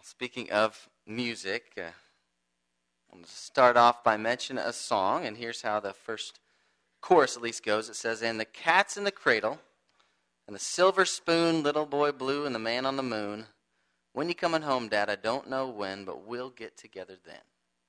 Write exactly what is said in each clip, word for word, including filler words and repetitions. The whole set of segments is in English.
Speaking of music, uh, I'm going to start off by mentioning a song, and here's how the first chorus at least goes. It says, "And the cat's in the cradle, and the silver spoon, little boy blue, and the man on the moon. When you coming home, Dad? I don't know when, but we'll get together then."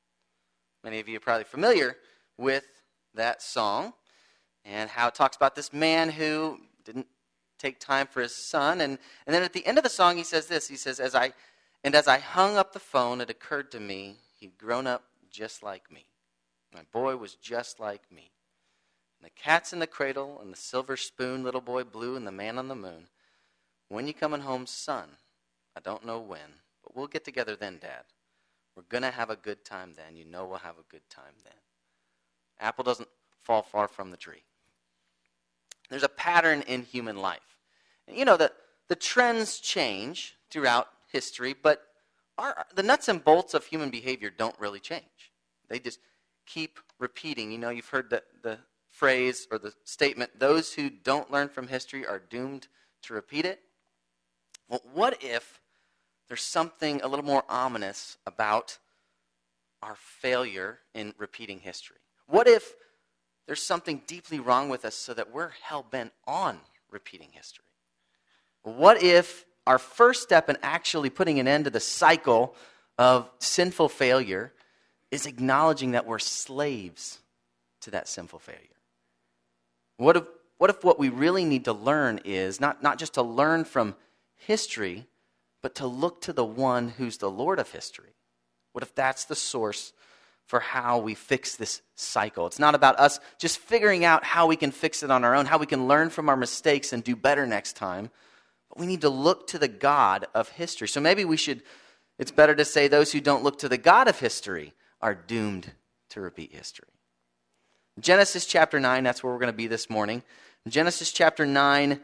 Many of you are probably familiar with that song and how it talks about this man who didn't take time for his son. And, and then at the end of the song, he says this. He says, "As I and as I hung up the phone, it occurred to me he'd grown up just like me. My boy was just like me. And the cat's in the cradle and the silver spoon, little boy blue, and the man on the moon. When you coming home, son? I don't know when, but we'll get together then, Dad. We're going to have a good time then. You know we'll have a good time then." Apple doesn't fall far from the tree. There's a pattern in human life. And you know, the, the trends change throughout history, but our, the nuts and bolts of human behavior don't really change. They just keep repeating. You know, you've heard the, the phrase or the statement, "Those who don't learn from history are doomed to repeat it." Well, what if there's something a little more ominous about our failure in repeating history? What if there's something deeply wrong with us so that we're hell-bent on repeating history? What if our first step in actually putting an end to the cycle of sinful failure is acknowledging that we're slaves to that sinful failure? What if what if what we really need to learn is not, not just to learn from history, but to look to the one who's the Lord of history? What if that's the source for how we fix this cycle? It's not about us just figuring out how we can fix it on our own, how we can learn from our mistakes and do better next time. But we need to look to the God of history. So maybe we should, it's better to say those who don't look to the God of history are doomed to repeat history. Genesis chapter nine, that's where we're going to be this morning. Genesis chapter nine,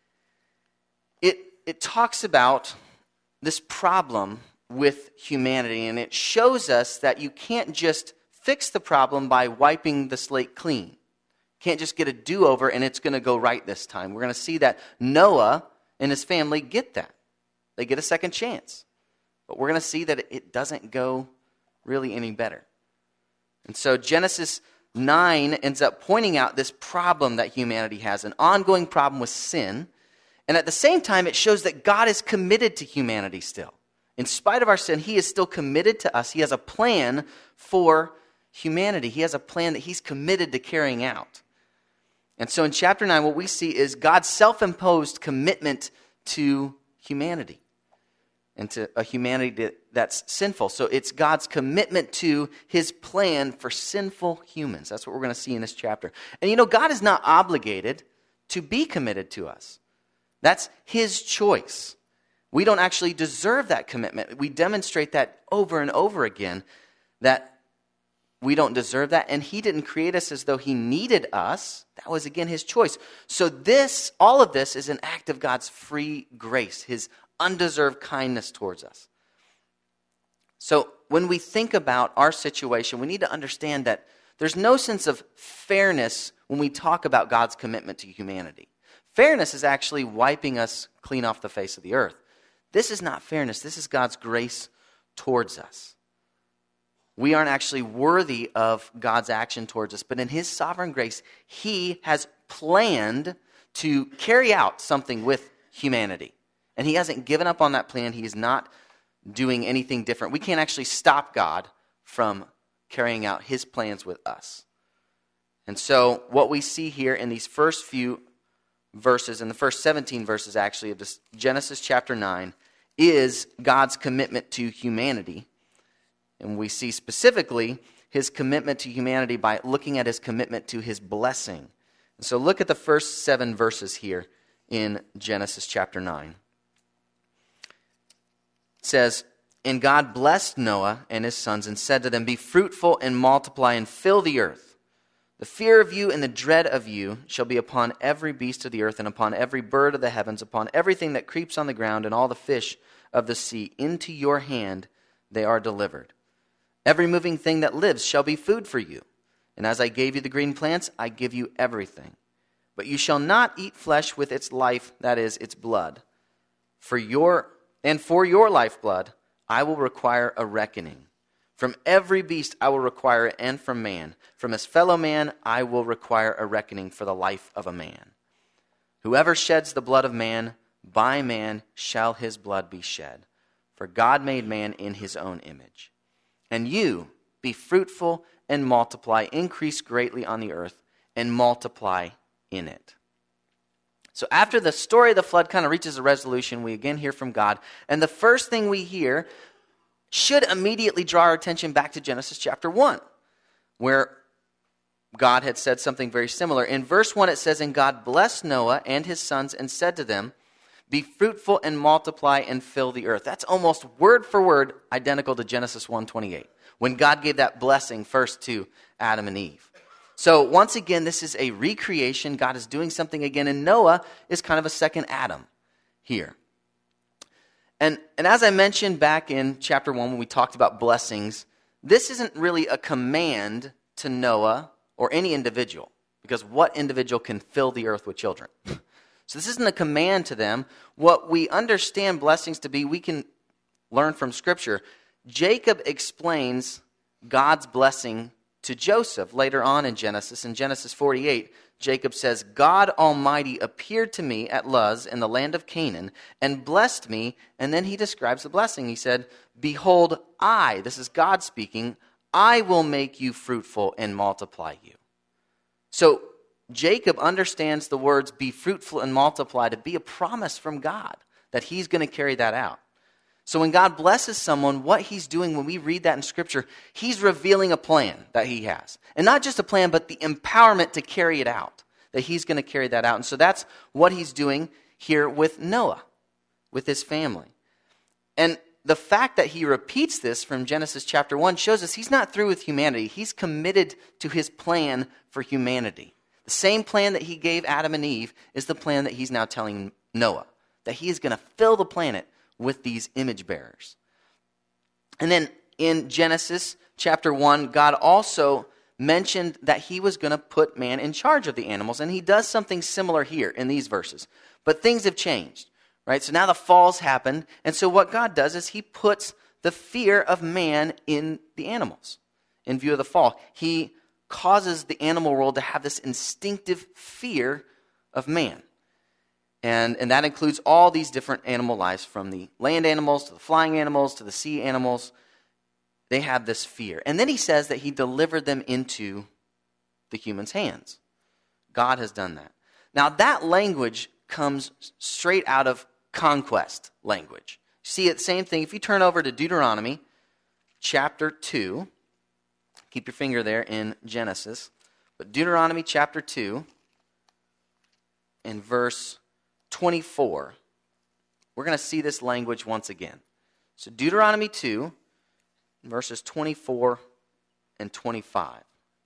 it, it talks about this problem with humanity, and it shows us that you can't just fix the problem by wiping the slate clean. You can't just get a do-over and it's going to go right this time. We're going to see that Noah and his family get that. They get a second chance. But we're going to see that it doesn't go really any better. And so Genesis nine ends up pointing out this problem that humanity has, an ongoing problem with sin. And at the same time, it shows that God is committed to humanity still. In spite of our sin, he is still committed to us. He has a plan for humanity. He has a plan that he's committed to carrying out. And so in chapter nine, what we see is God's self-imposed commitment to humanity and to a humanity that's sinful. So it's God's commitment to his plan for sinful humans. That's what we're going to see in this chapter. And you know, God is not obligated to be committed to us. That's his choice. We don't actually deserve that commitment. We demonstrate that over and over again, that we don't deserve that, and he didn't create us as though he needed us. That was, again, his choice. So this, all of this is an act of God's free grace, his undeserved kindness towards us. So when we think about our situation, we need to understand that there's no sense of fairness when we talk about God's commitment to humanity. Fairness is actually wiping us clean off the face of the earth. This is not fairness. This is God's grace towards us. We aren't actually worthy of God's action towards us, but in his sovereign grace, he has planned to carry out something with humanity. And he hasn't given up on that plan. He is not doing anything different. We can't actually stop God from carrying out his plans with us. And so what we see here in these first few verses, in the first seventeen verses actually of this Genesis chapter nine, is God's commitment to humanity. And we see specifically his commitment to humanity by looking at his commitment to his blessing. And so look at the first seven verses here in Genesis chapter nine. It says, "And God blessed Noah and his sons and said to them, 'Be fruitful and multiply and fill the earth. The fear of you and the dread of you shall be upon every beast of the earth and upon every bird of the heavens, upon everything that creeps on the ground and all the fish of the sea. Into your hand they are delivered. Every moving thing that lives shall be food for you. And as I gave you the green plants, I give you everything. But you shall not eat flesh with its life, that is, its blood. For your and for your lifeblood, I will require a reckoning. From every beast I will require it, and from man. From his fellow man I will require a reckoning for the life of a man. Whoever sheds the blood of man, by man shall his blood be shed. For God made man in his own image. And you, be fruitful and multiply, increase greatly on the earth, and multiply in it. So after the story of the flood kind of reaches a resolution, we again hear from God. And the first thing we hear should immediately draw our attention back to Genesis chapter one, where God had said something very similar. In verse one it says, "And God blessed Noah and his sons and said to them, be fruitful and multiply and fill the earth." That's almost word for word identical to Genesis one twenty-eight, when God gave that blessing first to Adam and Eve. So once again, this is a recreation. God is doing something again, and Noah is kind of a second Adam here. And, and as I mentioned back in chapter one when we talked about blessings, this isn't really a command to Noah or any individual, because what individual can fill the earth with children? So this isn't a command to them. What we understand blessings to be, we can learn from Scripture. Jacob explains God's blessing to Joseph later on in Genesis. In Genesis forty-eight, Jacob says, "God Almighty appeared to me at Luz in the land of Canaan and blessed me." And then he describes the blessing. He said, "Behold, I," this is God speaking, "I will make you fruitful and multiply you." So Jacob understands the words "be fruitful and multiply" to be a promise from God, that he's going to carry that out. So when God blesses someone, what he's doing when we read that in Scripture, he's revealing a plan that he has. And not just a plan, but the empowerment to carry it out, that he's going to carry that out. And so that's what he's doing here with Noah, with his family. And the fact that he repeats this from Genesis chapter one shows us he's not through with humanity. He's committed to his plan for humanity. The same plan that he gave Adam and Eve is the plan that he's now telling Noah, that he is going to fill the planet with these image bearers. And then in Genesis chapter one, God also mentioned that he was going to put man in charge of the animals, and he does something similar here in these verses. But things have changed, right? So now the fall's happened, and so what God does is he puts the fear of man in the animals in view of the fall. He causes the animal world to have this instinctive fear of man. And, and that includes all these different animal lives, from the land animals to the flying animals to the sea animals. They have this fear. And then he says that he delivered them into the human's hands. God has done that. Now that language comes straight out of conquest language. See it, same thing. If you turn over to Deuteronomy chapter two, keep your finger there in Genesis, but Deuteronomy chapter two, in verse twenty-four, we're going to see this language once again. So Deuteronomy two, verses twenty-four and twenty-five.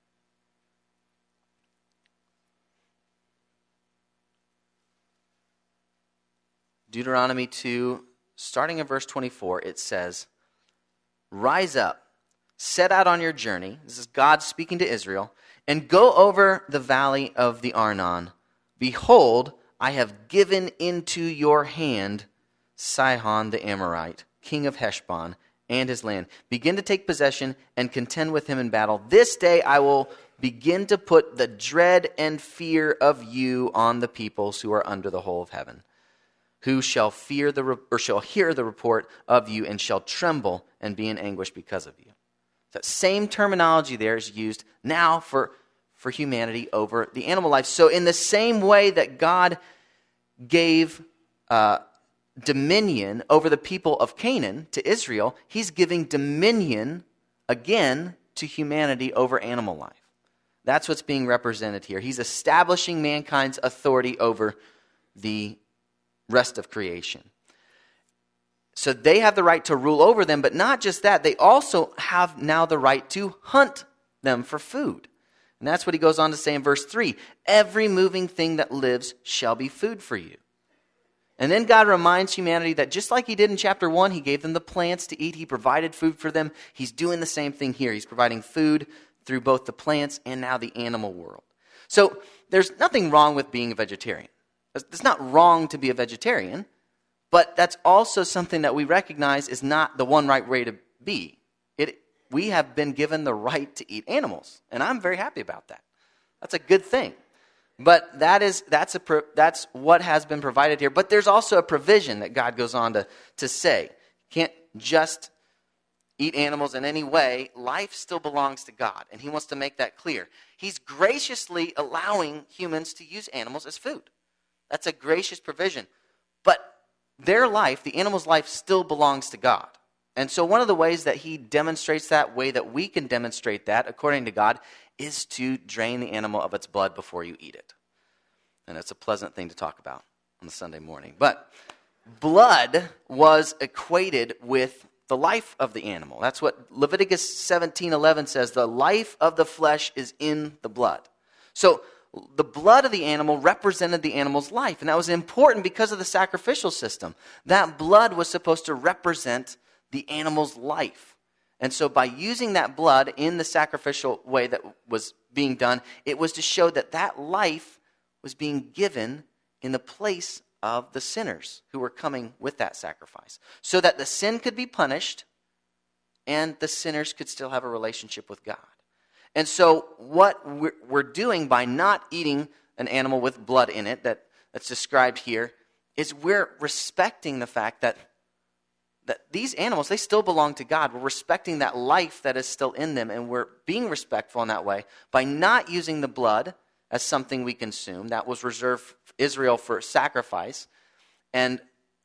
Deuteronomy two, starting in verse twenty-four, it says, "Rise up, set out on your journey," this is God speaking to Israel, "and go over the valley of the Arnon. Behold, I have given into your hand Sihon the Amorite, king of Heshbon, and his land. Begin to take possession and contend with him in battle. This day I will begin to put the dread and fear of you on the peoples who are under the whole of heaven, who shall fear the or shall hear the report of you and shall tremble and be in anguish because of you." That same terminology there is used now for for humanity over the animal life. So in the same way that God gave uh, dominion over the people of Canaan to Israel, he's giving dominion again to humanity over animal life. That's what's being represented here. He's establishing mankind's authority over the rest of creation. So they have the right to rule over them, but not just that, they also have now the right to hunt them for food. And that's what he goes on to say in verse three. "Every moving thing that lives shall be food for you." And then God reminds humanity that just like he did in chapter one, he gave them the plants to eat. He provided food for them. He's doing the same thing here. He's providing food through both the plants and now the animal world. So there's nothing wrong with being a vegetarian. It's not wrong to be a vegetarian, But that's also something that we recognize is not the one right way to be. It, we have been given the right to eat animals, and I'm very happy about that. That's a good thing. But that is that's a that's what has been provided here. But there's also a provision that God goes on to, to say. You can't just eat animals in any way. Life still belongs to God, and he wants to make that clear. He's graciously allowing humans to use animals as food. That's a gracious provision. But their life, the animal's life, still belongs to God. And so one of the ways that he demonstrates that, way that we can demonstrate that, according to God, is to drain the animal of its blood before you eat it. And it's a pleasant thing to talk about on the Sunday morning. But blood was equated with the life of the animal. That's what Leviticus seventeen eleven says. The life of the flesh is in the blood. So the blood of the animal represented the animal's life. And that was important because of the sacrificial system. That blood was supposed to represent the animal's life. And so by using that blood in the sacrificial way that was being done, it was to show that that life was being given in the place of the sinners who were coming with that sacrifice, so that the sin could be punished and the sinners could still have a relationship with God. And so what we're doing by not eating an animal with blood in it that, that's described here is we're respecting the fact that that these animals, they still belong to God. We're respecting that life that is still in them, and we're being respectful in that way by not using the blood as something we consume. That was reserved for Israel for sacrifice, and,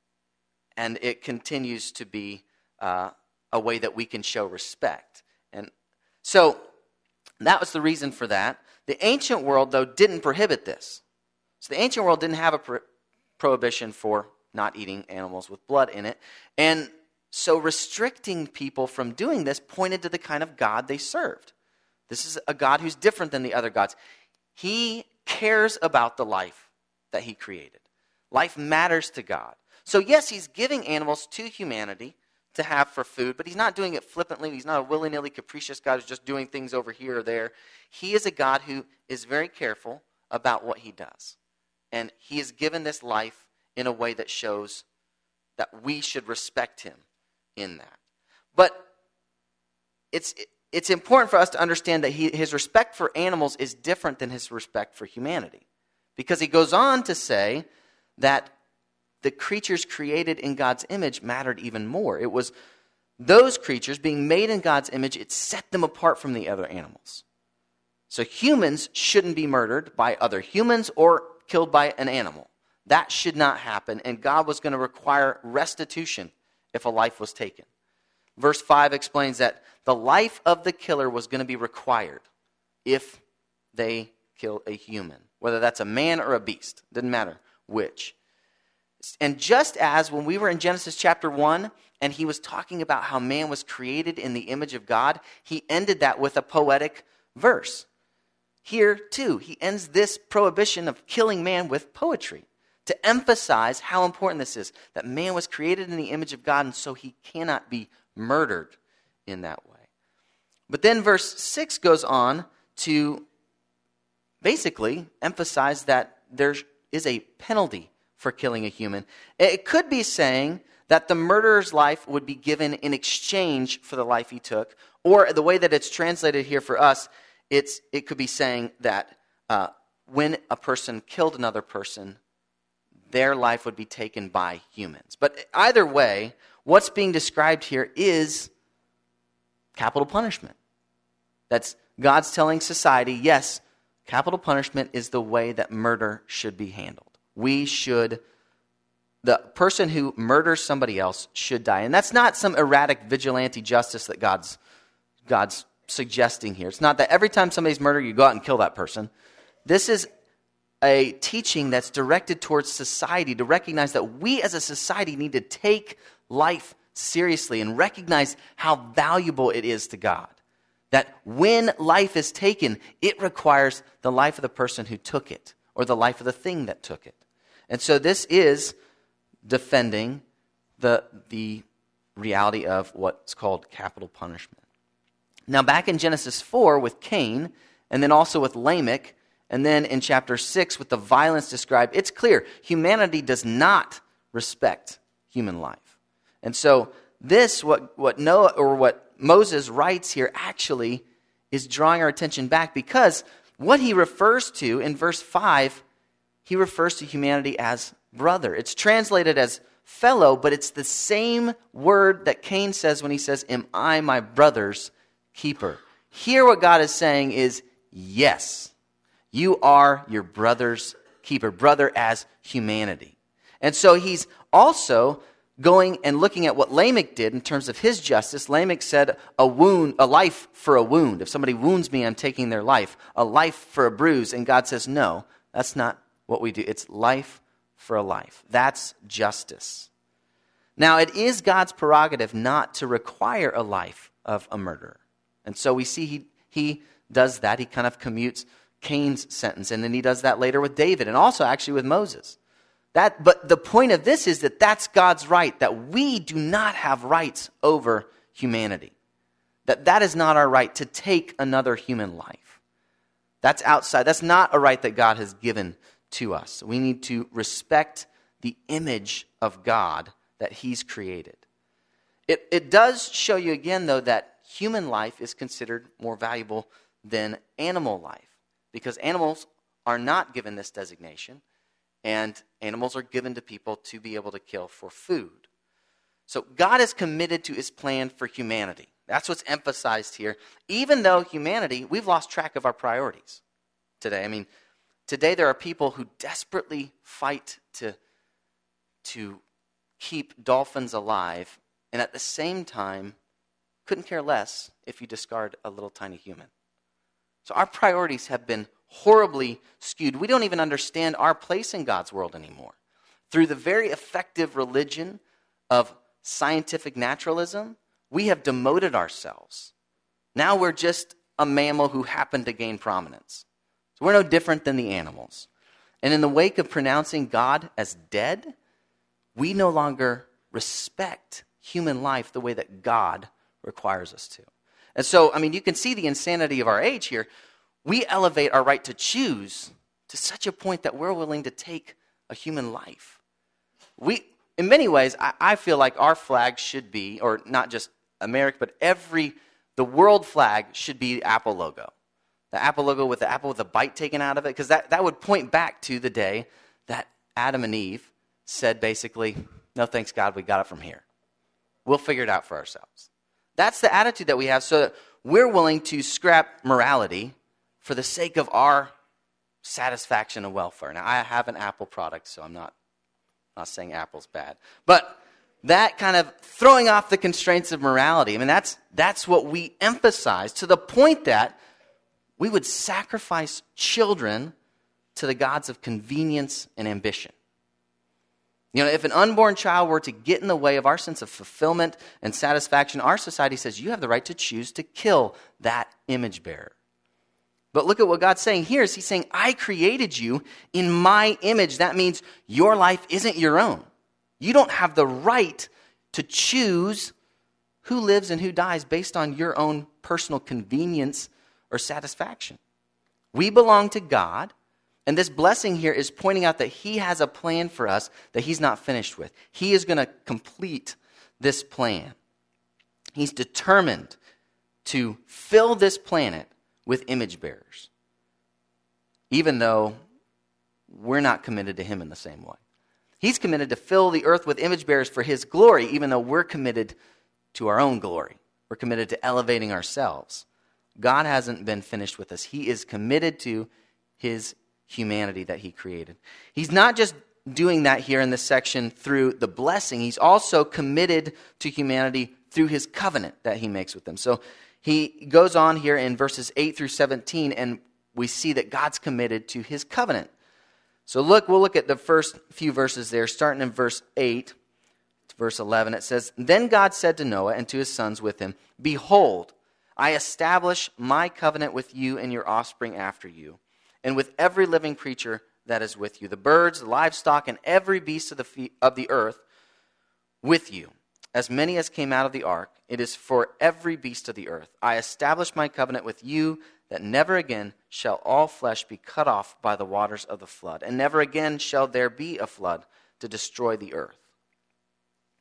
and it continues to be uh, a way that we can show respect. And so that was the reason for that. The ancient world, though, didn't prohibit this. So the ancient world didn't have a pro- prohibition for not eating animals with blood in it. And so restricting people from doing this pointed to the kind of God they served. This is a God who's different than the other gods. He cares about the life that he created. Life matters to God. So yes, he's giving animals to humanity to have for food, but he's not doing it flippantly. He's not a willy-nilly capricious God who's just doing things over here or there. He is a God who is very careful about what he does. And he has given this life in a way that shows that we should respect him in that. But it's it's important for us to understand that he, his respect for animals is different than his respect for humanity. Because he goes on to say that the creatures created in God's image mattered even more. It was those creatures being made in God's image, it set them apart from the other animals. So humans shouldn't be murdered by other humans or killed by an animal. That should not happen, and God was going to require restitution if a life was taken. Verse five explains that the life of the killer was going to be required if they kill a human, whether that's a man or a beast. Didn't matter which. And just as when we were in Genesis chapter one, and he was talking about how man was created in the image of God, he ended that with a poetic verse. Here, too, he ends this prohibition of killing man with poetry, to emphasize how important this is, that man was created in the image of God, and so he cannot be murdered in that way. But then verse six goes on to basically emphasize that there is a penalty for killing a human. It could be saying that the murderer's life would be given in exchange for the life he took, or the way that it's translated here for us, it's it could be saying that uh, when a person killed another person, their life would be taken by humans. But either way, what's being described here is capital punishment. That's God's telling society, yes, capital punishment is the way that murder should be handled. We should, the person who murders somebody else should die. And that's not some erratic vigilante justice that God's, God's suggesting here. It's not that every time somebody's murdered, you go out and kill that person. This is a teaching that's directed towards society to recognize that we as a society need to take life seriously and recognize how valuable it is to God. That when life is taken, it requires the life of the person who took it or the life of the thing that took it. And so this is defending the, the reality of what's called capital punishment. Now back in Genesis four with Cain, and then also with Lamech, and then in chapter six with the violence described, it's clear humanity does not respect human life. And so this, what, what Noah or what Moses writes here actually is drawing our attention back, because what he refers to in verse five, he refers to humanity as brother. It's translated as fellow, but it's the same word that Cain says when he says, am I my brother's keeper? Here what God is saying is, yes, you are your brother's keeper, brother as humanity. And so he's also going and looking at what Lamech did in terms of his justice. Lamech said, a wound, a life for a wound. If somebody wounds me, I'm taking their life. A life for a bruise. And God says, no, that's not what we do. It's life for a life. That's justice. Now, it is God's prerogative not to require a life of a murderer. And so we see he, he does that. He kind of commutes Cain's sentence. And then he does that later with David, and also actually with Moses. That, but the point of this is that that's God's right, that we do not have rights over humanity. That that is not our right to take another human life. That's outside. That's not a right that God has given to us. We need to respect the image of God that he's created. It, it does show you again, though, that human life is considered more valuable than animal life, because animals are not given this designation. And animals are given to people to be able to kill for food. So God is committed to his plan for humanity. That's what's emphasized here. Even though humanity, we've lost track of our priorities today. I mean, today there are people who desperately fight to, to keep dolphins alive, and at the same time couldn't care less if you discard a little tiny human. So our priorities have been horribly skewed. We don't even understand our place in God's world anymore. Through the very effective religion of scientific naturalism, we have demoted ourselves. Now we're just a mammal who happened to gain prominence. So we're no different than the animals. And in the wake of pronouncing God as dead, we no longer respect human life the way that God requires us to. And so, I mean, you can see the insanity of our age here. We elevate our right to choose to such a point that we're willing to take a human life. We, in many ways, I, I feel like our flag should be, or not just America, but every, the world flag should be the Apple logo. The Apple logo with the apple with the bite taken out of it, because that, that would point back to the day that Adam and Eve said basically, no thanks God, we got it from here. We'll figure it out for ourselves. That's the attitude that we have, so that we're willing to scrap morality for the sake of our satisfaction and welfare. Now, I have an Apple product, so I'm not, not saying Apple's bad. But that kind of throwing off the constraints of morality, I mean, that's, that's what we emphasize, to the point that we would sacrifice children to the gods of convenience and ambition. You know, if an unborn child were to get in the way of our sense of fulfillment and satisfaction, our society says you have the right to choose to kill that image bearer. But look at what God's saying here is he's saying, I created you in my image. That means your life isn't your own. You don't have the right to choose who lives and who dies based on your own personal convenience or satisfaction. We belong to God, and this blessing here is pointing out that he has a plan for us that he's not finished with. He is going to complete this plan. He's determined to fill this planet with image bearers, even though we're not committed to him in the same way. He's committed to fill the earth with image bearers for his glory, even though we're committed to our own glory. We're committed to elevating ourselves. God hasn't been finished with us. He is committed to his humanity that he created. He's not just doing that here in this section through the blessing. He's also committed to humanity through his covenant that he makes with them. So he goes on here in verses eight through seventeen, and we see that God's committed to his covenant. So look, we'll look at the first few verses there, starting in verse eight to verse eleven. It says, Then God said to Noah and to his sons with him, Behold, I establish my covenant with you and your offspring after you, and with every living creature that is with you, the birds, the livestock, and every beast of the fe- of the earth with you, as many as came out of the ark. It is for every beast of the earth. I establish my covenant with you, that never again shall all flesh be cut off by the waters of the flood, and never again shall there be a flood to destroy the earth.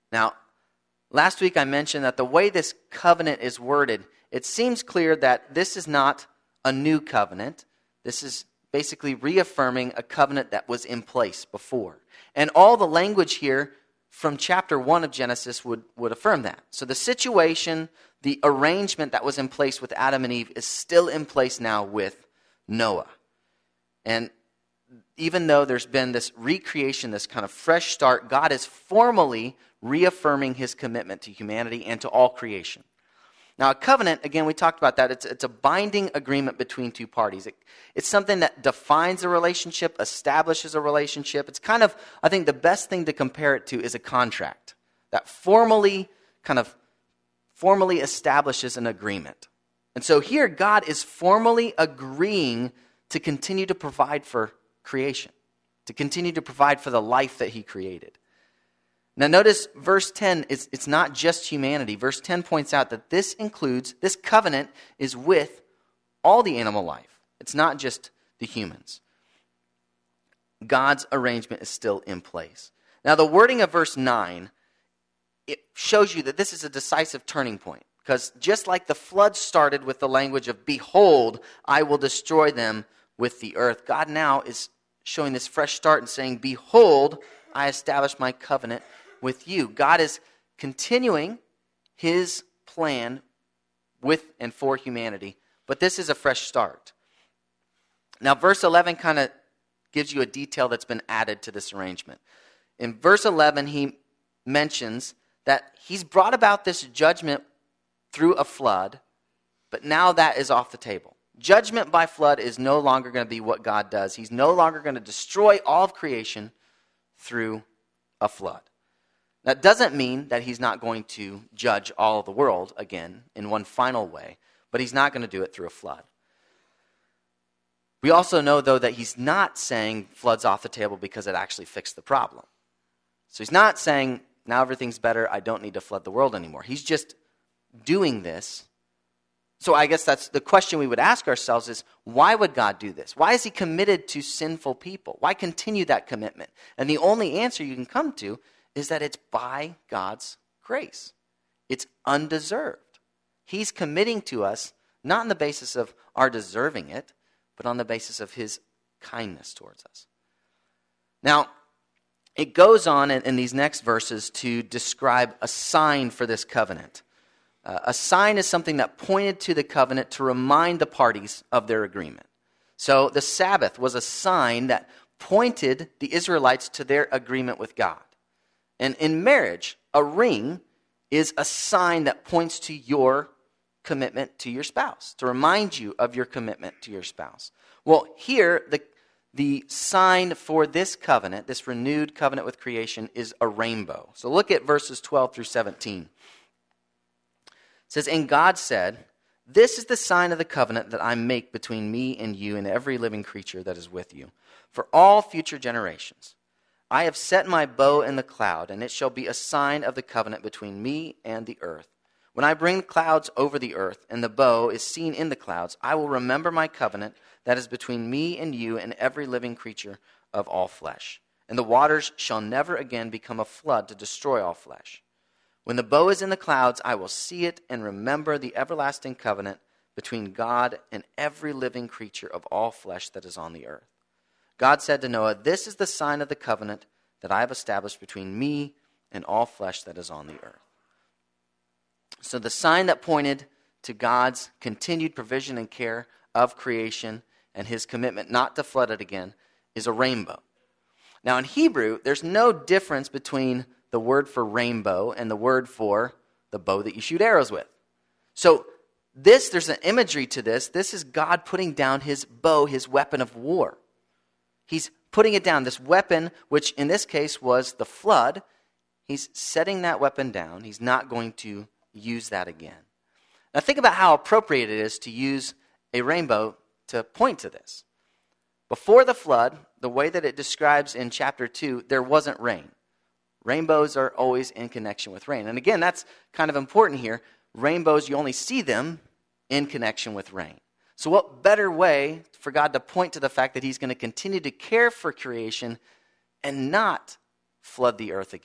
Now, last week I mentioned that the way this covenant is worded, it seems clear that this is not a new covenant. This is basically reaffirming a covenant that was in place before. And all the language here from chapter one of Genesis would, would affirm that. So the situation, the arrangement that was in place with Adam and Eve is still in place now with Noah. And even though there's been this recreation, this kind of fresh start, God is formally reaffirming his commitment to humanity and to all creation. Now, a covenant, again, we talked about that. It's, it's a binding agreement between two parties. It, it's something that defines a relationship, establishes a relationship. It's kind of, I think the best thing to compare it to is a contract that formally, kind of, formally establishes an agreement. And so here, God is formally agreeing to continue to provide for creation, to continue to provide for the life that he created. Now notice verse ten, it's, it's not just humanity. Verse ten points out that this includes, this covenant is with all the animal life. It's not just the humans. God's arrangement is still in place. Now the wording of verse nine, it shows you that this is a decisive turning point. Because just like the flood started with the language of, behold, I will destroy them with the earth, God now is showing this fresh start and saying, behold, I establish my covenant with you. God is continuing his plan with and for humanity, but this is a fresh start. Now, verse eleven kind of gives you a detail that's been added to this arrangement. In verse eleven, he mentions that he's brought about this judgment through a flood, but now that is off the table. Judgment by flood is no longer going to be what God does. He's no longer going to destroy all of creation through a flood. That doesn't mean that he's not going to judge all of the world again in one final way, but he's not going to do it through a flood. We also know, though, that he's not saying flood's off the table because it actually fixed the problem. So he's not saying, now everything's better, I don't need to flood the world anymore. He's just doing this. So I guess that's the question we would ask ourselves is, why would God do this? Why is he committed to sinful people? Why continue that commitment? And the only answer you can come to is that it's by God's grace. It's undeserved. He's committing to us, not on the basis of our deserving it, but on the basis of his kindness towards us. Now, it goes on in, in these next verses to describe a sign for this covenant. Uh, a sign is something that pointed to the covenant to remind the parties of their agreement. So the Sabbath was a sign that pointed the Israelites to their agreement with God. And in marriage, a ring is a sign that points to your commitment to your spouse, to remind you of your commitment to your spouse. Well, here, the, the sign for this covenant, this renewed covenant with creation, is a rainbow. So look at verses twelve through seventeen. It says, and God said, this is the sign of the covenant that I make between me and you and every living creature that is with you, for all future generations. I have set my bow in the cloud, and it shall be a sign of the covenant between me and the earth. When I bring clouds over the earth, and the bow is seen in the clouds, I will remember my covenant that is between me and you and every living creature of all flesh. And the waters shall never again become a flood to destroy all flesh. When the bow is in the clouds, I will see it and remember the everlasting covenant between God and every living creature of all flesh that is on the earth. God said to Noah, this is the sign of the covenant that I have established between me and all flesh that is on the earth. So the sign that pointed to God's continued provision and care of creation and his commitment not to flood it again is a rainbow. Now in Hebrew, there's no difference between the word for rainbow and the word for the bow that you shoot arrows with. So this, there's an imagery to this. This is God putting down his bow, his weapon of war. He's putting it down, this weapon, which in this case was the flood. He's setting that weapon down. He's not going to use that again. Now think about how appropriate it is to use a rainbow to point to this. Before the flood, the way that it describes in chapter two, there wasn't rain. Rainbows are always in connection with rain. And again, that's kind of important here. Rainbows, you only see them in connection with rain. So what better way for God to point to the fact that he's going to continue to care for creation and not flood the earth again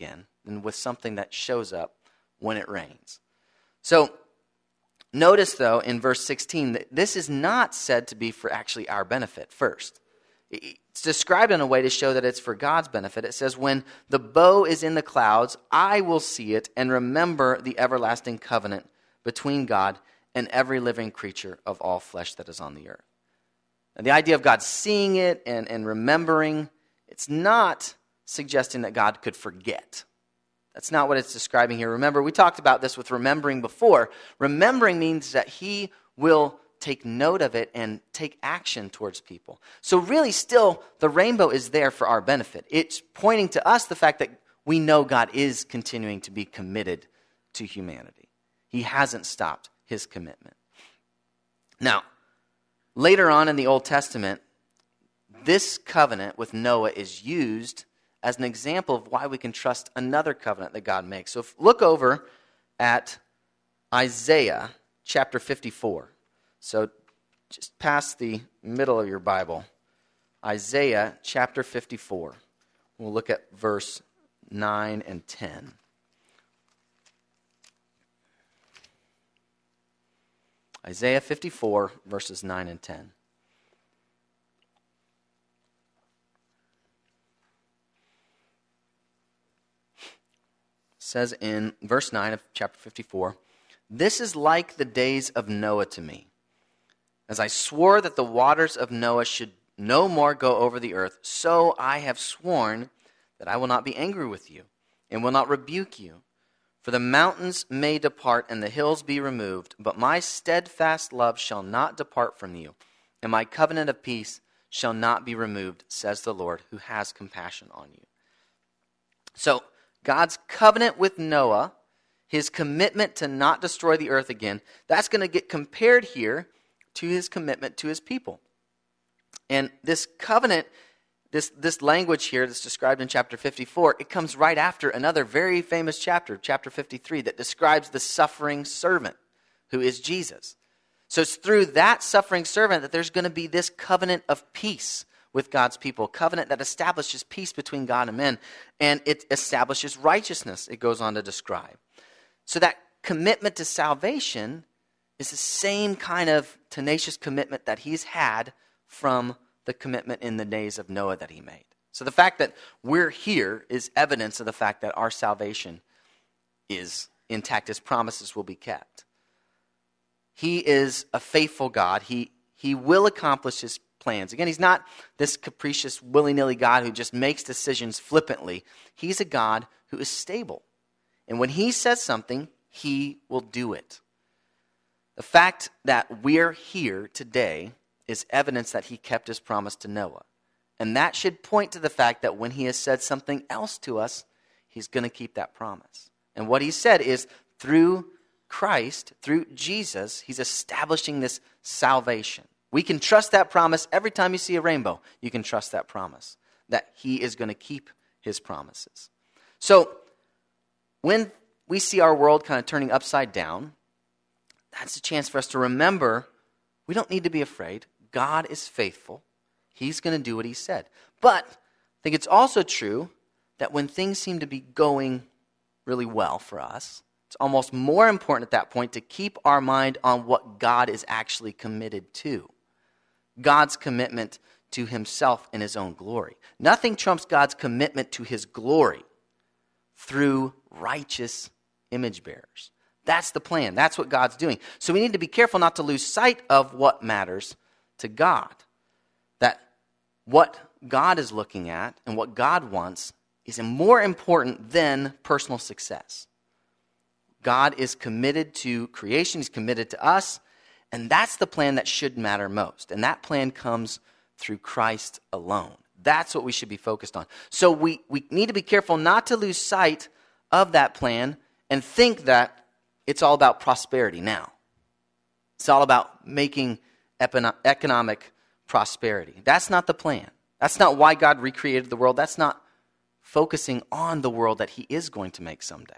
than with something that shows up when it rains. So notice, though, in verse sixteen, that this is not said to be for actually our benefit first. It's described in a way to show that it's for God's benefit. It says, when the bow is in the clouds, I will see it and remember the everlasting covenant between God and every living creature of all flesh that is on the earth. And the idea of God seeing it and, and remembering, it's not suggesting that God could forget. That's not what it's describing here. Remember, we talked about this with remembering before. Remembering means that he will take note of it and take action towards people. So really, still, the rainbow is there for our benefit. It's pointing to us the fact that we know God is continuing to be committed to humanity. He hasn't stopped his commitment. Now, later on in the Old Testament, this covenant with Noah is used as an example of why we can trust another covenant that God makes. So if, look over at Isaiah chapter fifty-four. So just past the middle of your Bible, Isaiah chapter fifty-four. We'll look at verse nine and ten. Isaiah fifty-four, verses nine and ten. It says in verse nine of chapter fifty-four, "This is like the days of Noah to me. As I swore that the waters of Noah should no more go over the earth, so I have sworn that I will not be angry with you and will not rebuke you. For the mountains may depart and the hills be removed, but my steadfast love shall not depart from you, and my covenant of peace shall not be removed, says the Lord, who has compassion on you." So, God's covenant with Noah, his commitment to not destroy the earth again, that's going to get compared here to his commitment to his people. And this covenant, this, this language here that's described in chapter fifty-four, it comes right after another very famous chapter, chapter fifty-three, that describes the suffering servant, who is Jesus. So it's through that suffering servant that there's going to be this covenant of peace with God's people, a covenant that establishes peace between God and men, and it establishes righteousness, it goes on to describe. So that commitment to salvation is the same kind of tenacious commitment that he's had from the commitment in the days of Noah that he made. So the fact that we're here is evidence of the fact that our salvation is intact. His promises will be kept. He is a faithful God. He, he will accomplish his plans. Again, he's not this capricious, willy-nilly God who just makes decisions flippantly. He's a God who is stable. And when he says something, he will do it. The fact that we're here today is evidence that he kept his promise to Noah. And that should point to the fact that when he has said something else to us, he's going to keep that promise. And what he said is through Christ, through Jesus, he's establishing this salvation. We can trust that promise. Every time you see a rainbow, you can trust that promise, that he is going to keep his promises. So when we see our world kind of turning upside down, that's a chance for us to remember we don't need to be afraid. God is faithful. He's going to do what he said. But I think it's also true that when things seem to be going really well for us, it's almost more important at that point to keep our mind on what God is actually committed to. God's commitment to himself and his own glory. Nothing trumps God's commitment to his glory through righteous image bearers. That's the plan. That's what God's doing. So we need to be careful not to lose sight of what matters to God. That what God is looking at and what God wants is more important than personal success. God is committed to creation. He's committed to us. And that's the plan that should matter most. And that plan comes through Christ alone. That's what we should be focused on. So we, we need to be careful not to lose sight of that plan and think that it's all about prosperity now. It's all about making economic prosperity. That's not the plan. That's not why God recreated the world. That's not focusing on the world that he is going to make someday.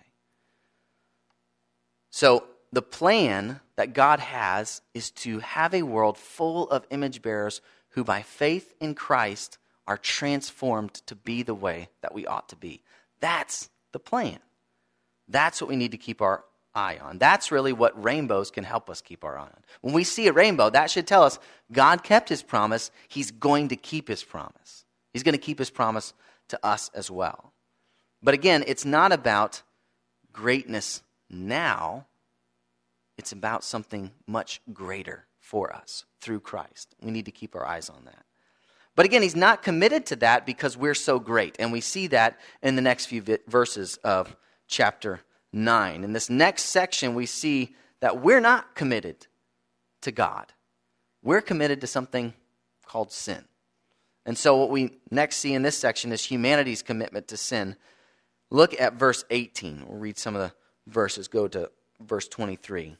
So the plan that God has is to have a world full of image bearers who by faith in Christ are transformed to be the way that we ought to be. That's the plan. That's what we need to keep our eye on. That's really what rainbows can help us keep our eye on. When we see a rainbow, that should tell us God kept his promise. He's going to keep his promise. He's going to keep his promise to us as well. But again, it's not about greatness now. It's about something much greater for us through Christ. We need to keep our eyes on that. But again, he's not committed to that because we're so great. And we see that in the next few verses of chapter nine. In this next section, we see that we're not committed to God. We're committed to something called sin. And so what we next see in this section is humanity's commitment to sin. Look at verse eighteen. We'll read some of the verses. Go to verse twenty-three.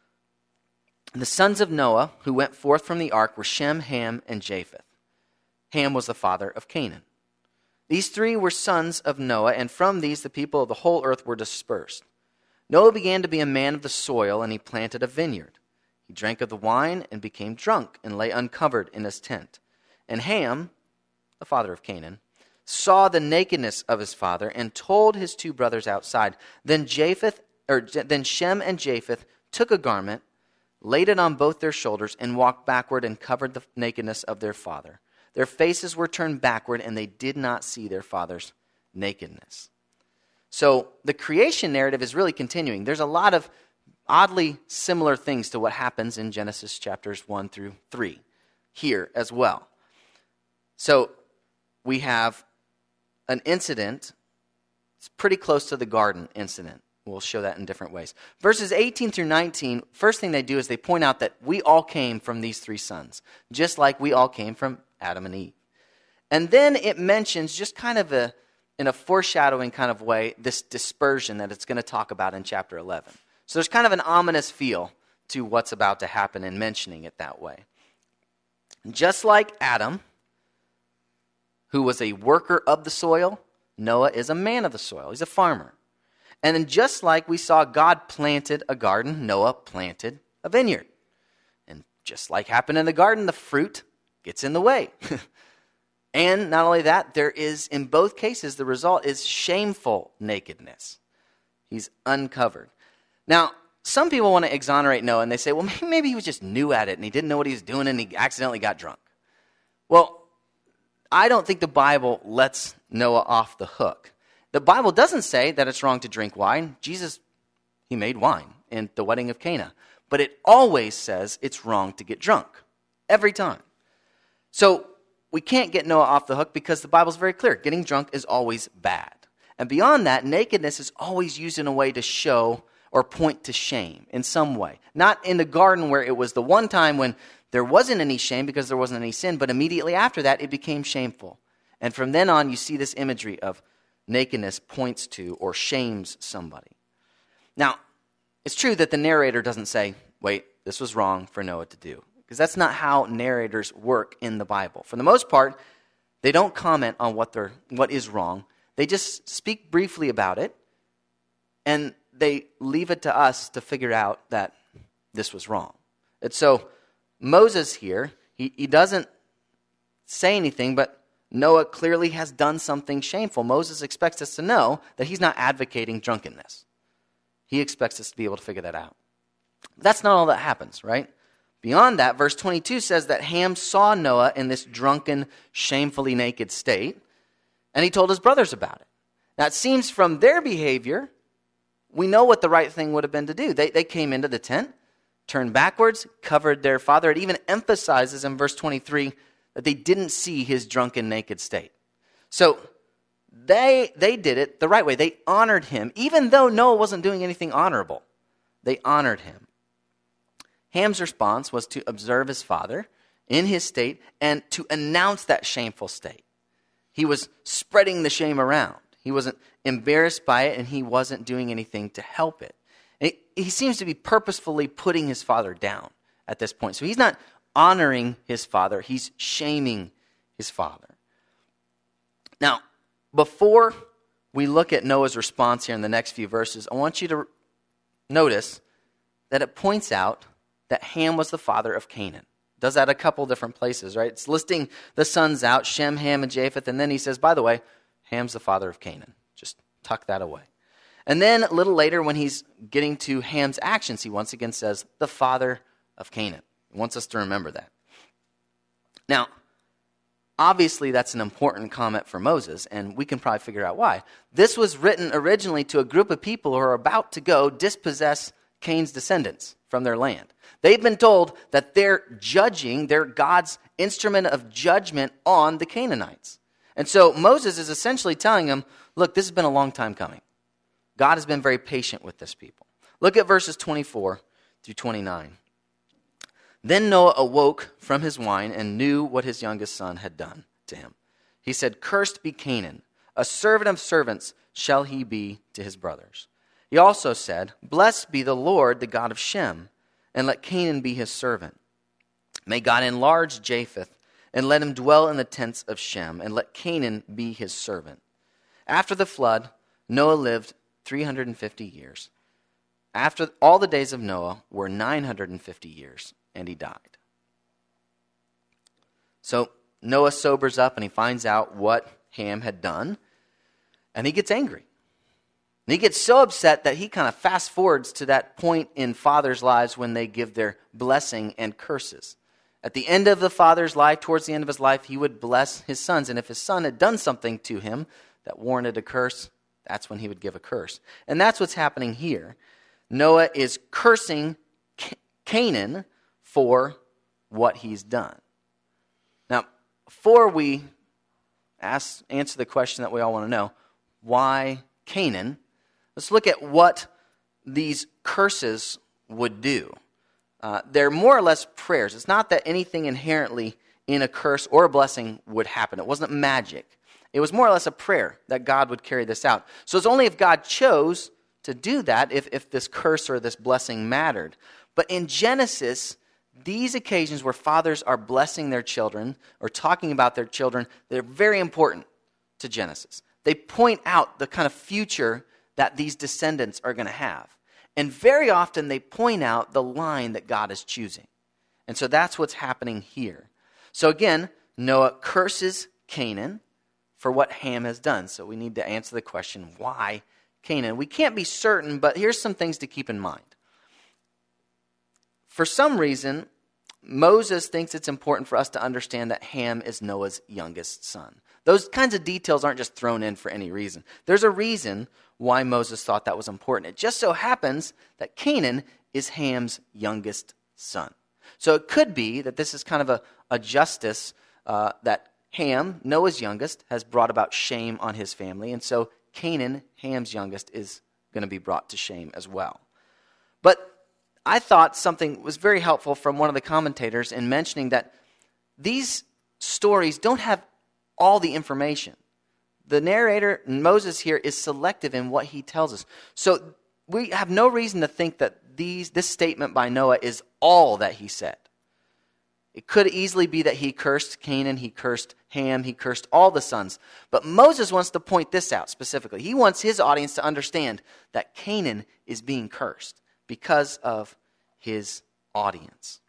The sons of Noah who went forth from the ark were Shem, Ham, and Japheth. Ham was the father of Canaan. These three were sons of Noah, and from these the people of the whole earth were dispersed. Noah began to be a man of the soil, and he planted a vineyard. He drank of the wine and became drunk, and lay uncovered in his tent. And Ham, the father of Canaan, saw the nakedness of his father, and told his two brothers outside. Then Japheth, or then Shem and Japheth took a garment, laid it on both their shoulders, and walked backward and covered the nakedness of their father. Their faces were turned backward, and they did not see their father's nakedness. So the creation narrative is really continuing. There's a lot of oddly similar things to what happens in Genesis chapters one through three here as well. So we have an incident. It's pretty close to the garden incident. We'll show that in different ways. Verses eighteen through nineteen, first thing they do is they point out that we all came from these three sons, just like we all came from Adam and Eve. And then it mentions, just kind of a, in a foreshadowing kind of way, this dispersion that it's going to talk about in chapter eleven. So there's kind of an ominous feel to what's about to happen in mentioning it that way. Just like Adam, who was a worker of the soil, Noah is a man of the soil. He's a farmer. And then just like we saw God planted a garden, Noah planted a vineyard. And just like happened in the garden, the fruit gets in the way. And not only that, there is, in both cases, the result is shameful nakedness. He's uncovered. Now, some people want to exonerate Noah, and they say, well, maybe he was just new at it, and he didn't know what he was doing, and he accidentally got drunk. Well, I don't think the Bible lets Noah off the hook. The Bible doesn't say that it's wrong to drink wine. Jesus, he made wine in the wedding of Cana. But it always says it's wrong to get drunk. Every time. So we can't get Noah off the hook because the Bible's very clear. Getting drunk is always bad. And beyond that, nakedness is always used in a way to show or point to shame in some way. Not in the garden where it was the one time when there wasn't any shame because there wasn't any sin, but immediately after that, it became shameful. And from then on, you see this imagery of nakedness points to or shames somebody. Now, it's true that the narrator doesn't say, wait, this was wrong for Noah to do. Because that's not how narrators work in the Bible. For the most part, they don't comment on what they're, what is wrong. They just speak briefly about it, and they leave it to us to figure out that this was wrong. And so Moses here, he, he doesn't say anything, but Noah clearly has done something shameful. Moses expects us to know that he's not advocating drunkenness. He expects us to be able to figure that out. That's not all that happens, right? Beyond that, verse twenty-two says that Ham saw Noah in this drunken, shamefully naked state, and he told his brothers about it. Now, it seems from their behavior, we know what the right thing would have been to do. They, they came into the tent, turned backwards, covered their father. It even emphasizes in verse twenty-three that they didn't see his drunken, naked state. So they, they did it the right way. They honored him, even though Noah wasn't doing anything honorable. They honored him. Ham's response was to observe his father in his state and to announce that shameful state. He was spreading the shame around. He wasn't embarrassed by it, and he wasn't doing anything to help it. And he, he seems to be purposefully putting his father down at this point. So he's not honoring his father. He's shaming his father. Now, before we look at Noah's response here in the next few verses, I want you to notice that it points out that Ham was the father of Canaan. It does that a couple different places, right? It's listing the sons out, Shem, Ham, and Japheth, and then he says, by the way, Ham's the father of Canaan. Just tuck that away. And then a little later when he's getting to Ham's actions, he once again says, the father of Canaan. He wants us to remember that. Now, obviously that's an important comment for Moses, and we can probably figure out why. This was written originally to a group of people who are about to go dispossess Cain's descendants from their land. They've been told that they're judging, they're God's instrument of judgment on the Canaanites. And so Moses is essentially telling them, look, this has been a long time coming. God has been very patient with this people. Look at verses twenty-four through twenty-nine. Then Noah awoke from his wine and knew what his youngest son had done to him. He said, cursed be Canaan, a servant of servants shall he be to his brothers. He also said, blessed be the Lord, the God of Shem, and let Canaan be his servant. May God enlarge Japheth, and let him dwell in the tents of Shem, and let Canaan be his servant. After the flood, Noah lived three hundred fifty years. After all the days of Noah were nine hundred fifty years, and he died. So Noah sobers up and he finds out what Ham had done, and he gets angry. And he gets so upset that he kind of fast forwards to that point in fathers' lives when they give their blessing and curses. At the end of the father's life, towards the end of his life, he would bless his sons. And if his son had done something to him that warranted a curse, that's when he would give a curse. And that's what's happening here. Noah is cursing Canaan for what he's done. Now, before we ask, answer the question that we all want to know, why Canaan, let's look at what these curses would do. Uh, they're more or less prayers. It's not that anything inherently in a curse or a blessing would happen. It wasn't magic. It was more or less a prayer that God would carry this out. So it's only if God chose to do that, if, if this curse or this blessing mattered. But in Genesis, these occasions where fathers are blessing their children or talking about their children, they're very important to Genesis. They point out the kind of future that these descendants are going to have. And very often they point out the line that God is choosing. And so that's what's happening here. So again, Noah curses Canaan for what Ham has done. So we need to answer the question, why Canaan? We can't be certain, but here's some things to keep in mind. For some reason, Moses thinks it's important for us to understand that Ham is Noah's youngest son. Those kinds of details aren't just thrown in for any reason. There's a reason why Moses thought that was important. It just so happens that Canaan is Ham's youngest son. So it could be that this is kind of a, a justice uh, that Ham, Noah's youngest, has brought about shame on his family. And so Canaan, Ham's youngest, is going to be brought to shame as well. But I thought something was very helpful from one of the commentators in mentioning that these stories don't have all the information. The narrator, Moses here, is selective in what he tells us. So we have no reason to think that these this statement by Noah is all that he said. It could easily be that he cursed Canaan, he cursed Ham, he cursed all the sons. But Moses wants to point this out specifically. He wants his audience to understand that Canaan is being cursed because of his audience.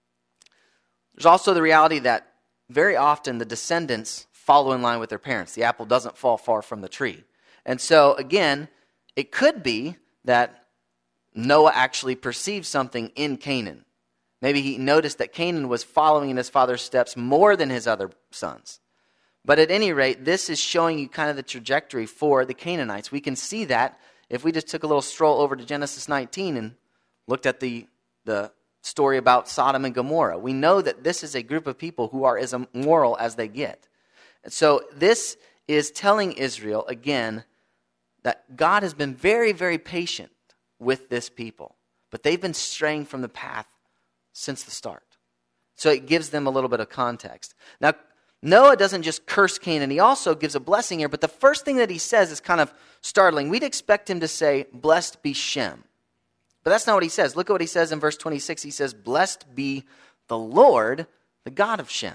There's also the reality that very often the descendants follow in line with their parents. The apple doesn't fall far from the tree. And so, again, it could be that Noah actually perceived something in Canaan. Maybe he noticed that Canaan was following in his father's steps more than his other sons. But at any rate, this is showing you kind of the trajectory for the Canaanites. We can see that if we just took a little stroll over to Genesis nineteen and looked at the, the story about Sodom and Gomorrah. We know that this is a group of people who are as immoral as they get. And so this is telling Israel, again, that God has been very, very patient with this people. But they've been straying from the path since the start. So it gives them a little bit of context. Now, Noah doesn't just curse Canaan. He also gives a blessing here. But the first thing that he says is kind of startling. We'd expect him to say, blessed be Shem. But that's not what he says. Look at what he says in verse twenty-six. He says, blessed be the Lord, the God of Shem.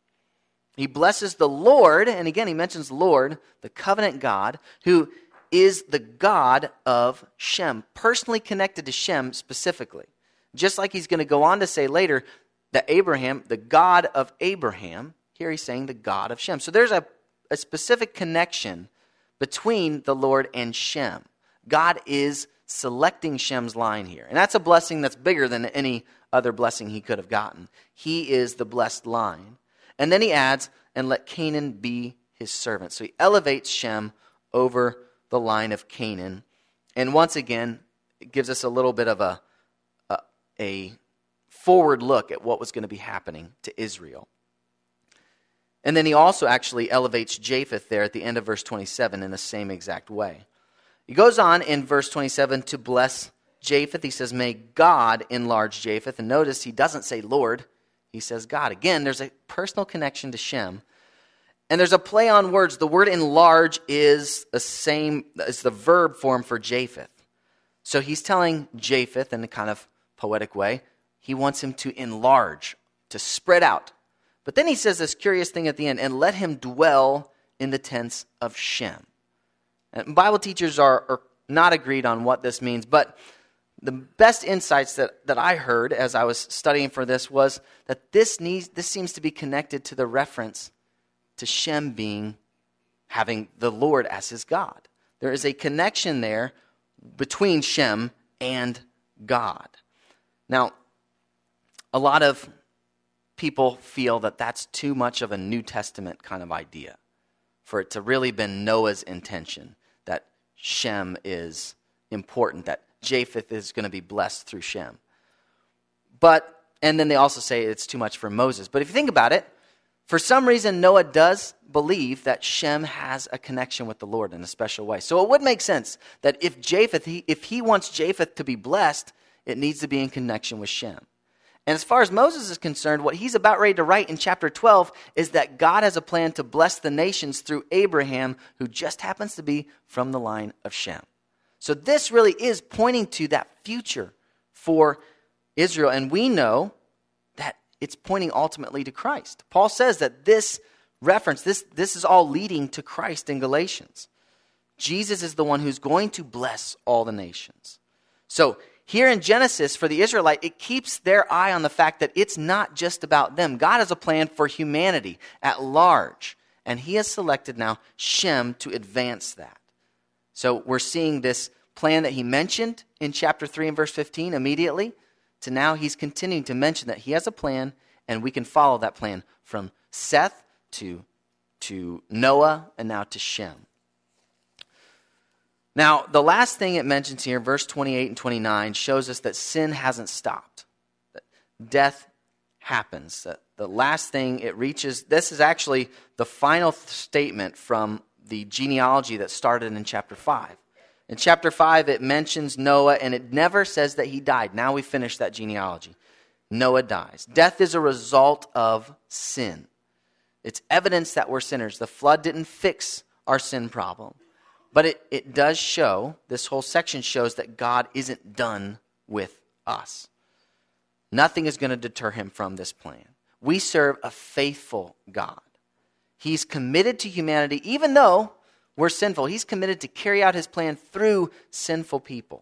He blesses the Lord, and again he mentions Lord, the covenant God, who is the God of Shem, personally connected to Shem specifically. Just like he's going to go on to say later that Abraham, the God of Abraham, here he's saying the God of Shem. So there's a, a specific connection between the Lord and Shem. God is selecting Shem's line here. And that's a blessing that's bigger than any other blessing he could have gotten. He is the blessed line. And then he adds, and let Canaan be his servant. So he elevates Shem over the line of Canaan. And once again, it gives us a little bit of a, a, a forward look at what was going to be happening to Israel. And then he also actually elevates Japheth there at the end of verse twenty-seven in the same exact way. He goes on in verse twenty-seven to bless Japheth. He says, may God enlarge Japheth. And notice he doesn't say Lord. He says God. Again, there's a personal connection to Shem. And there's a play on words. The word enlarge is the same, is the verb form for Japheth. So he's telling Japheth in a kind of poetic way, he wants him to enlarge, to spread out. But then he says this curious thing at the end, and let him dwell in the tents of Shem. And Bible teachers are, are not agreed on what this means, but the best insights that, that I heard as I was studying for this was that this needs this seems to be connected to the reference to Shem being, having the Lord as his God. There is a connection there between Shem and God. Now, a lot of people feel that that's too much of a New Testament kind of idea for it to really been Noah's intention, that Shem is important, that Japheth is going to be blessed through Shem. But, and then they also say it's too much for Moses. But if you think about it, for some reason Noah does believe that Shem has a connection with the Lord in a special way. So it would make sense that if Japheth, he, if he wants Japheth to be blessed, it needs to be in connection with Shem. And as far as Moses is concerned, what he's about ready to write in chapter twelve is that God has a plan to bless the nations through Abraham, who just happens to be from the line of Shem. So this really is pointing to that future for Israel. And we know that it's pointing ultimately to Christ. Paul says that this reference, this, this is all leading to Christ in Galatians. Jesus is the one who's going to bless all the nations. So here in Genesis, for the Israelite, it keeps their eye on the fact that it's not just about them. God has a plan for humanity at large, and he has selected now Shem to advance that. So we're seeing this plan that he mentioned in chapter three and verse fifteen immediately, to now he's continuing to mention that he has a plan, and we can follow that plan from Seth to, to Noah and now to Shem. Now, the last thing it mentions here, verse twenty-eight and twenty-nine, shows us that sin hasn't stopped. That death happens. That the last thing it reaches, this is actually the final statement from the genealogy that started in chapter five. In chapter five, it mentions Noah, and it never says that he died. Now we finish that genealogy. Noah dies. Death is a result of sin. It's evidence that we're sinners. The flood didn't fix our sin problem. But it, it does show, this whole section shows that God isn't done with us. Nothing is going to deter him from this plan. We serve a faithful God. He's committed to humanity, even though we're sinful. He's committed to carry out his plan through sinful people.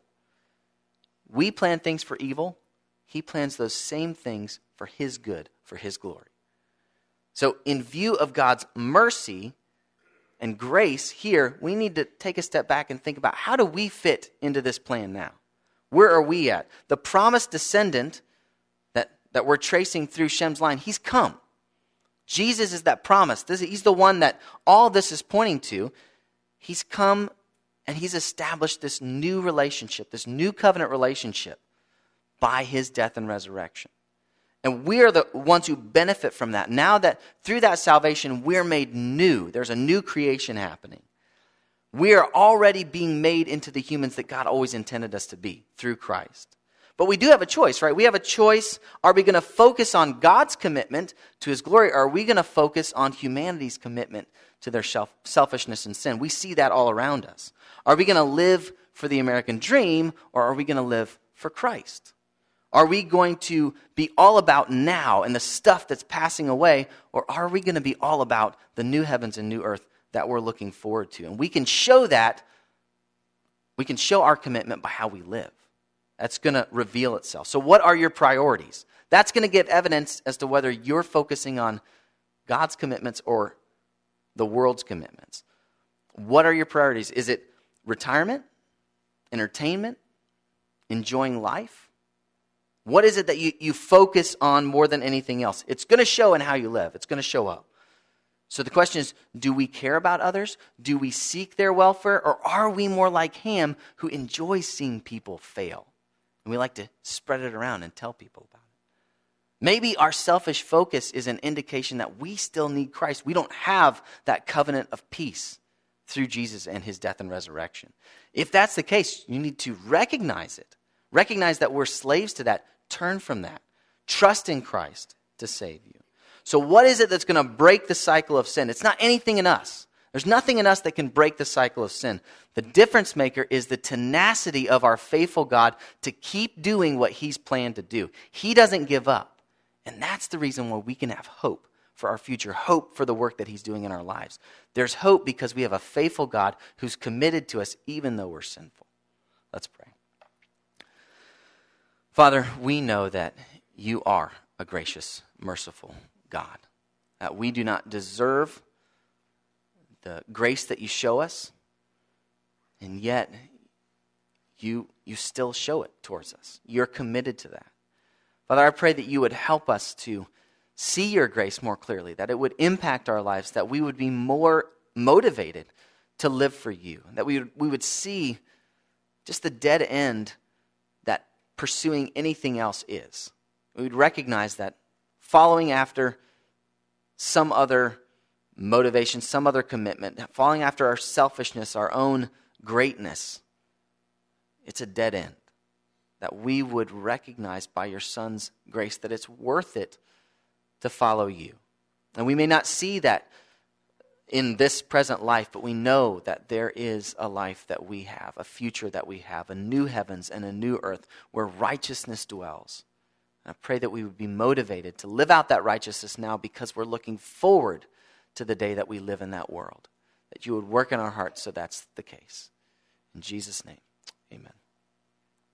We plan things for evil. He plans those same things for his good, for his glory. So in view of God's mercy and grace here, we need to take a step back and think about, how do we fit into this plan now? Where are we at? The promised descendant that, that we're tracing through Shem's line, he's come. Jesus is that promise. This, he's the one that all this is pointing to. He's come and he's established this new relationship, this new covenant relationship by his death and resurrection. And we are the ones who benefit from that. Now that through that salvation, we're made new. There's a new creation happening. We are already being made into the humans that God always intended us to be through Christ. But we do have a choice, right? We have a choice. Are we going to focus on God's commitment to his glory, or are we going to focus on humanity's commitment to their self- selfishness and sin? We see that all around us. Are we going to live for the American dream, or are we going to live for Christ? Are we going to be all about now and the stuff that's passing away, or are we going to be all about the new heavens and new earth that we're looking forward to? And we can show that, we can show our commitment by how we live. That's going to reveal itself. So what are your priorities? That's going to give evidence as to whether you're focusing on God's commitments or the world's commitments. What are your priorities? Is it retirement, entertainment, enjoying life? What is it that you, you focus on more than anything else? It's going to show in how you live. It's going to show up. So the question is, do we care about others? Do we seek their welfare? Or are we more like Ham, who enjoys seeing people fail? And we like to spread it around and tell people about it. Maybe our selfish focus is an indication that we still need Christ. We don't have that covenant of peace through Jesus and his death and resurrection. If that's the case, you need to recognize it. Recognize that we're slaves to that. Turn from that. Trust in Christ to save you. So what is it that's going to break the cycle of sin? It's not anything in us. There's nothing in us that can break the cycle of sin. The difference maker is the tenacity of our faithful God to keep doing what he's planned to do. He doesn't give up. And that's the reason why we can have hope for our future, hope for the work that he's doing in our lives. There's hope because we have a faithful God who's committed to us even though we're sinful. Let's pray. Father, we know that you are a gracious, merciful God, that we do not deserve the grace that you show us, and yet you, you still show it towards us. You're committed to that. Father, I pray that you would help us to see your grace more clearly, that it would impact our lives, that we would be more motivated to live for you, that we would, we would see just the dead end that pursuing anything else is. We would recognize that following after some other motivation, some other commitment, following after our selfishness, our own greatness, it's a dead end. That we would recognize by your Son's grace that it's worth it to follow you. And we may not see that in this present life, but we know that there is a life that we have, a future that we have, a new heavens and a new earth where righteousness dwells. And I pray that we would be motivated to live out that righteousness now because we're looking forward to the day that we live in that world. That you would work in our hearts so that's the case. In Jesus' name, amen.